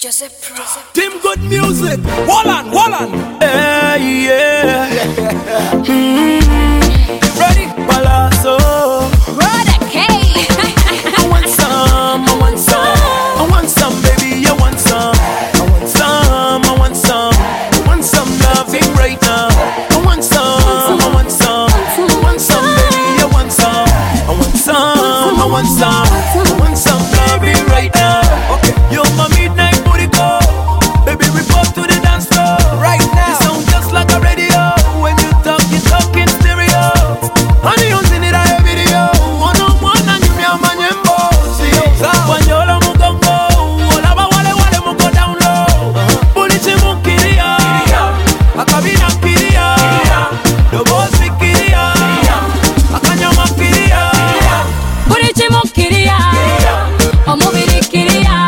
Joseph Pro. Team Good Music. Wallan, Wallan. Hey, yeah. Ready? Palazzo. Brother K. I want some, I want some. I want some, baby, I want some. I want some, I want some. I want some loving right now. I want some, I want some. I want some, baby, I want some. I want some, I want some. I want some loving right now. Okay, you're my midnight booty call. Baby, report to the dance floor. Right now, you sound just like a radio. When you talk in stereo. Honey, you seen it a video. One on one, and you me a manyembo. See, Wanyola mugongo. Olaba wale wale mugo down low. Bulichi mukiria. Akabina kiria. Dobozi kiria. Akanyama kiria. Bulichi mukiria. Omubiri kiria.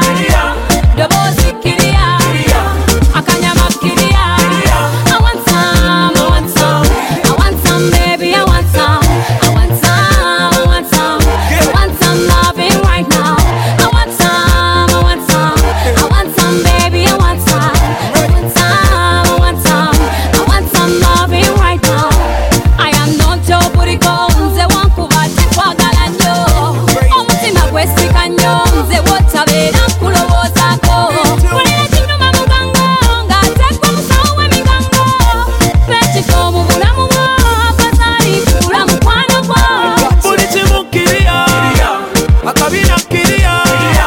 Dobozi kiria. Akanyama kiria. I want some, I want some. I want some, baby, I want some. I want some, I want some. I want some loving right now. I want some, I want some. I want some, baby, I want some. I want some, I want some. I want some loving right now. I am not your booty call. Nze wankubate kwagala nnyo. Omutima gwesika nnyo. Nze wotabera nkulowoozako. Kulira kinnuma mugango. Ng'ateekwa musawo w'emigango. Fekiko mu bulamu bwo. Akazali kula mukwano gwo. Bulichi mukiria. Akabina kiria.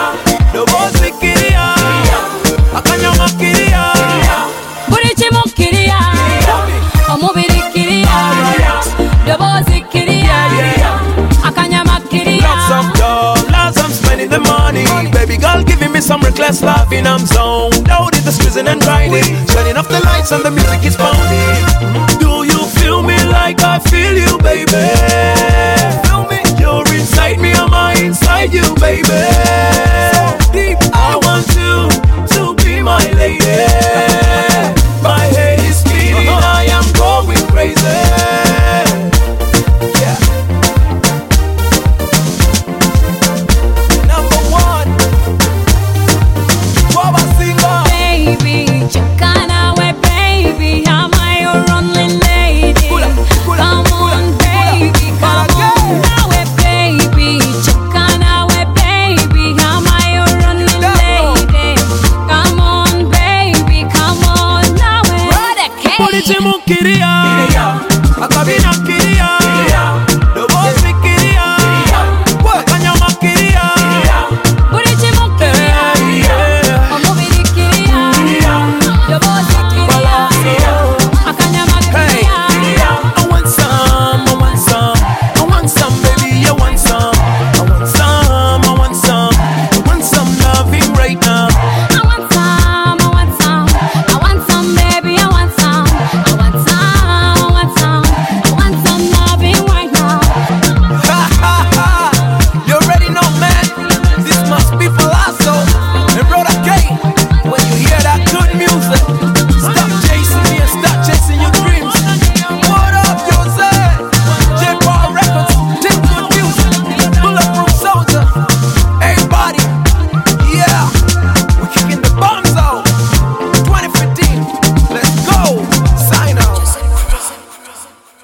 Dobozi kiria. Akanyama kiria. Bulichi mukiria. Omubiri kiria. Dobozi kiria. Akanyama kiria. Lots of dollars, I'm spending the money. Baby girl giving me some reckless loving, I'm zoned out in the squeezing and grinding. Turning off the lights and the music is pounding. Do you feel me like I feel you, baby? Feel me? You're inside me, am I inside you, baby? Deep, I want you to be my lady. My head is spinning, I am going crazy. Yeah. Number one, Baba Singer. Baby, chakana we baby, am I your only lady? Kula, kula, Come on, kula, baby, kula. come on now, we baby, chakana we baby, am I your only lady? Come on, baby, come on now, we. Brother K. Bulichi mukiria.